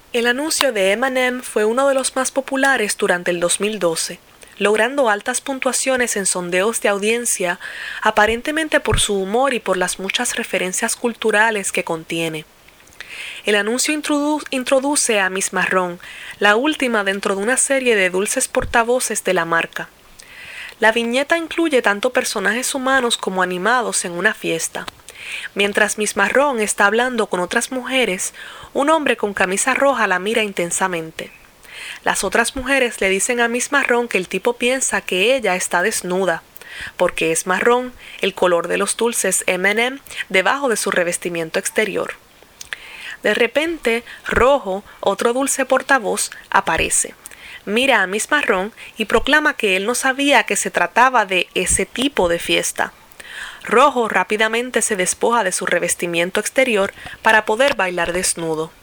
El anuncio de M&M fue uno de los más populares durante el 2012, logrando altas puntuaciones en sondeos de audiencia, aparentemente por su humor y por las muchas referencias culturales que contiene. El anuncio introduce a Miss Marrón, la última dentro de una serie de dulces portavoces de la marca. La viñeta incluye tanto personajes humanos como animados en una fiesta. Mientras Miss Marrón está hablando con otras mujeres, un hombre con camisa roja la mira intensamente. Las otras mujeres le dicen a Miss Marrón que el tipo piensa que ella está desnuda, porque es marrón el color de los dulces M&M debajo de su revestimiento exterior. De repente, Rojo, otro dulce portavoz, aparece. Mira a Miss Marrón y proclama que él no sabía que se trataba de ese tipo de fiesta. Rojo rápidamente se despoja de su revestimiento exterior para poder bailar desnudo.